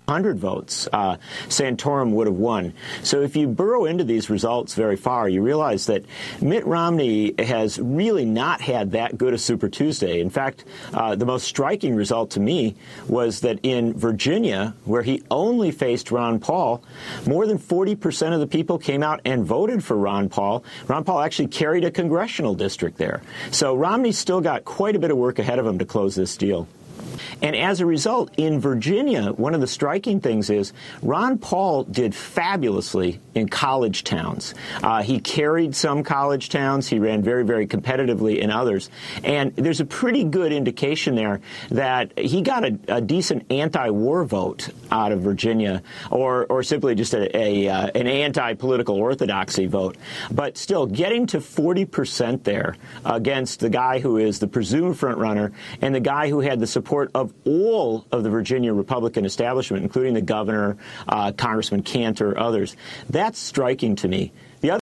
100 votes, Santorum would have won. So if you burrow into these results very far, you realize that Mitt Romney has really not had that good a Super Tuesday. In fact, the most striking result to me was that in Virginia, where he only faced Ron Paul, more than 40% of the people came out and voted for Ron Paul. Ron Paul actually carried a congressional district there. So Romney's still got quite a bit of work ahead of him to close this deal. And as a result, in Virginia, one of the striking things is Ron Paul did fabulously in college towns. He carried some college towns. He ran very, very competitively in others. And there's a pretty good indication there that he got a decent anti-war vote out of Virginia, or simply just an anti-political orthodoxy vote. But still, getting to 40% there against the guy who is the presumed front runner and the guy who had the support of all of the Virginia Republican establishment, including the governor, Congressman Cantor, others. That's striking to me.